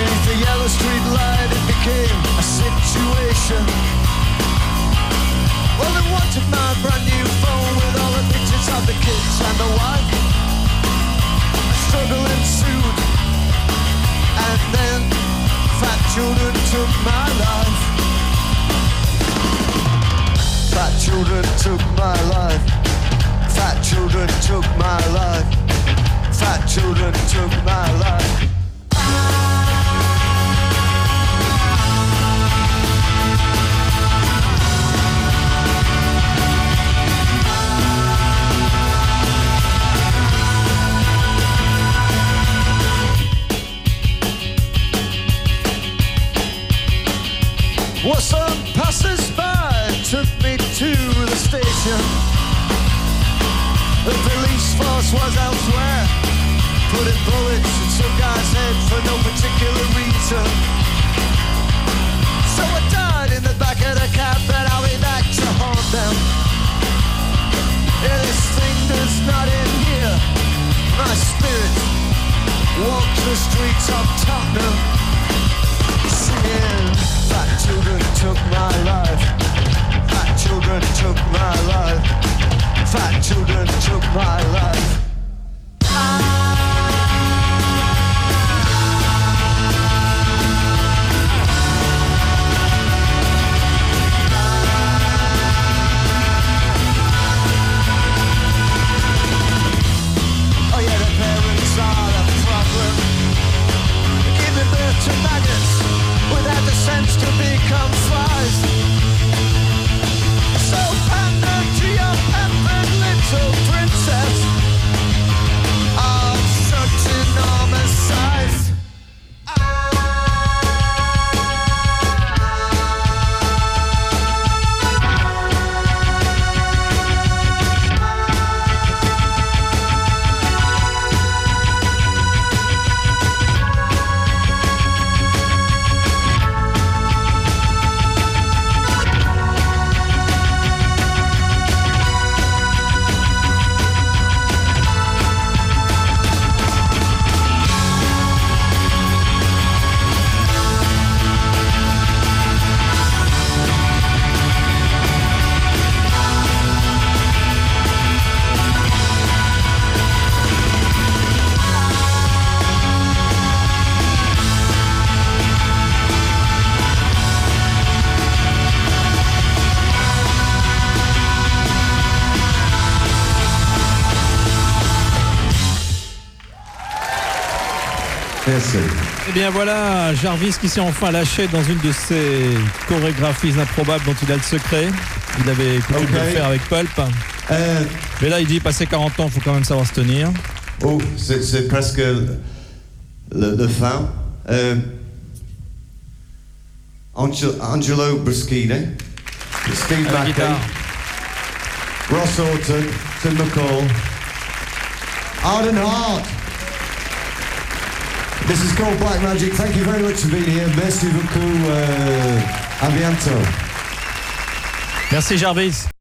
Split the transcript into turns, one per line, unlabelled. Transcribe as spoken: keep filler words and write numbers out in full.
Beneath the yellow street light it became a situation. Well, they wanted my brand new phone with all the pictures of the kids and the wife. A struggle ensued, and then fat children took my life. Fat children took my life. Fat children took my life. Fat children took my life. Well, some passers-by took me to the station. The police force was elsewhere, putting bullets in some guy's head for no particular reason. So I died in the back of the cab, but I'll be back to haunt them. Yeah, this thing does not end here. My spirit walks the streets of Tottenham, singing, fat children took my life. Fat children took my life. Fat children took my life. Oh yeah, the parents are the problem. Giving birth to maggots without the sense to become flies. So pander to your pampered little princess of such enormous size.
Merci.
Et bien voilà, Jarvis qui s'est enfin lâché dans une de ses chorégraphies improbables dont il a le secret. Il avait coutume
Okay.
de le faire avec Pulp.
Euh,
Mais là, il dit, passé quarante ans, il faut quand même savoir se tenir.
oh, c'est, c'est presque le, le fin. Euh, Angelo, Angelo Bruschini, Steve
À la
Mackey,
guitare.
Ross Orton, Tim McCall, Arden Hart. This is called Black Magic. Thank you very much for being here. Merci beaucoup. Uh, à bientôt.
Merci Jarvis.